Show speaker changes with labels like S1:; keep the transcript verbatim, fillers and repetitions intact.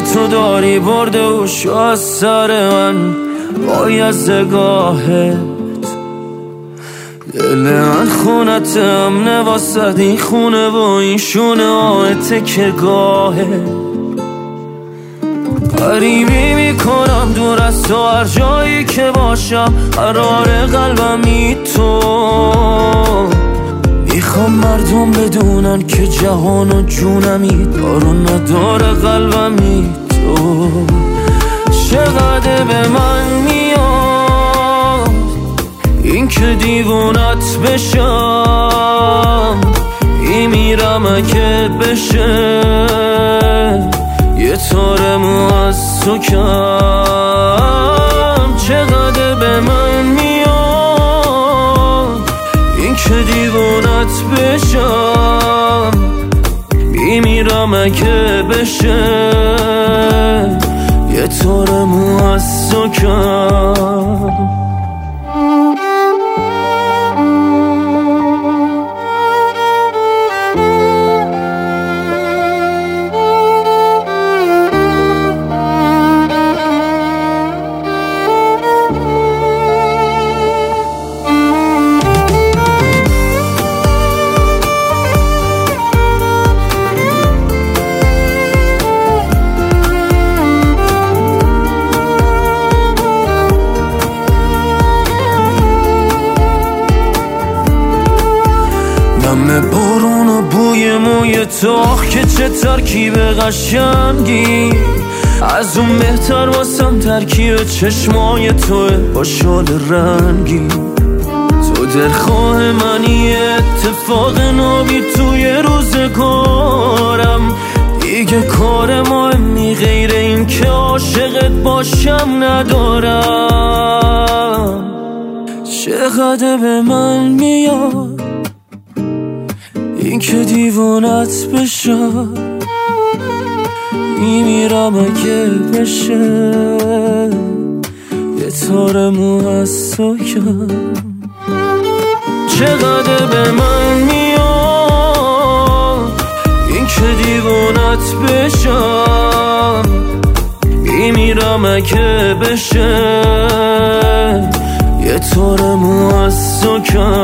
S1: تو داری برده اوشو از سر من با یزدگاهت. دل من خونت امنه واسد این خونه و این شونه آه تکه گاهه. غریبی میکنم دور از تو هر جایی که باشم، قرار قلبمی تو. میخوام مردم بدونن که جهان و جونمی دار و نداره قلبمی تو. چقدر به من میاد این که دیوونت بشم، ای میرم اگه بشه یه تار مو از تو کم. چقدر به من میاد این که دیوونت بشم، ای میرم اگه بشه یه تار مو از تو کم. همه بارون و بوی موی تو، که چه ترکیب قشنگی. از اون بهتر واسم ترکیب چشمای توه با شال رنگی. تو دلخواه منی، اتفاق نابی توی روزگارم. دیگه کار مهمی غیر این که عاشقت باشم ندارم. چقدر به من میاد این که دیوانت بشم، میمیرم اگه بشه یه تار مو از تو کم. چقدر به من میاد این که دیوانت بشم، میمیرم اگه بشه یه تار مو از تو کم.